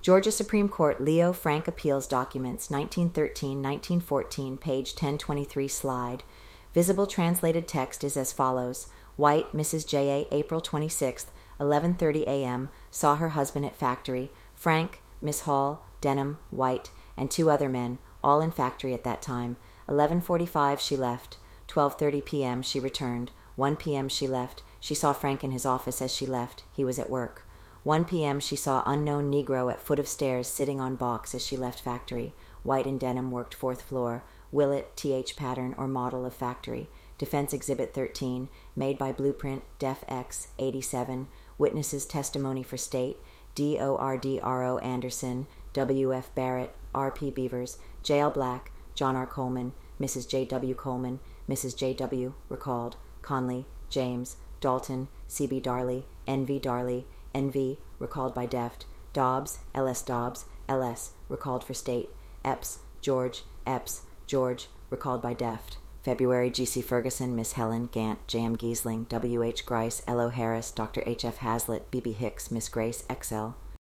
Georgia Supreme Court Leo Frank Appeals Documents, 1913-1914, page 1023 slide. Visible translated text is as follows. White, Mrs. J.A., April 26th, 11:30 a.m., saw her husband at factory. Frank, Miss Hall, Denham, White, and 2 other men, all in factory at that time. 11:45 she left. 12:30 p.m. she returned. 1 p.m. she left. She saw Frank in his office as she left. He was at work. 1 p.m. she saw unknown Negro at foot of stairs sitting on box as she left factory. White and Denham worked 4th floor. Willett, T.H. pattern or model of factory. Defense Exhibit 13, made by Blueprint, Def X, 87. Witnesses testimony for state. D.O.R.D.R.O. Anderson, W.F. Barrett, R.P. Beavers, J.L. Black, John R. Coleman, Mrs. J.W. Coleman, Mrs. J.W. recalled, Conley, James, Dalton, C.B. Darley, N.V. Darley, N.V. recalled by Deft, Dobbs, L.S. Dobbs, L.S. recalled for state, Epps, George, Epps, George recalled by Deft. February, G.C. Ferguson, Miss Helen, Gant, J.M. Giesling, W.H. Grice, L.O. Harris, Dr. H.F. Hazlitt, B.B. Hicks, Miss Grace, X.L.